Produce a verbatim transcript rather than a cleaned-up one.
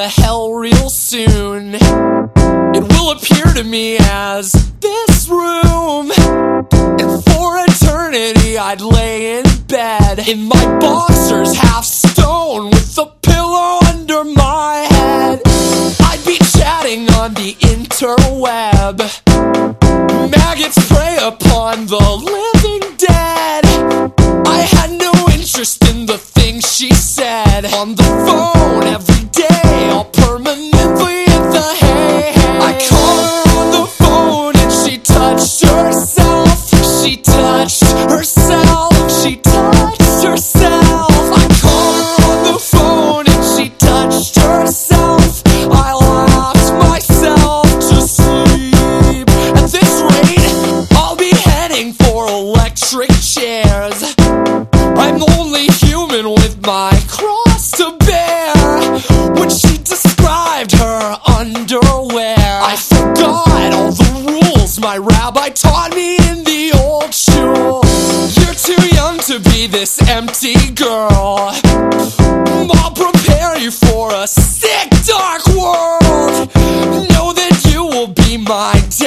to hell real soon. It will appear to me as this room, and for eternity I'd lay in bed in my boxers, half stone, with a pillow under my head. I'd be chatting on the interweb. Maggots prey upon the living dead. I had no interest in the things she said on the phone every day, all permanently in the hay. I called her on the phone and she touched herself. She touched herself. She touched herself. I called her on the phone and she touched herself. I laughed myself to sleep. At this rate, I'll be heading for electric chairs. I'm only human with my cross to bear. When she described her underwear, I forgot all the rules my rabbi taught me in the old shul. You're too young to be this empty girl. I'll prepare you for a sick, dark world. Know that you will be my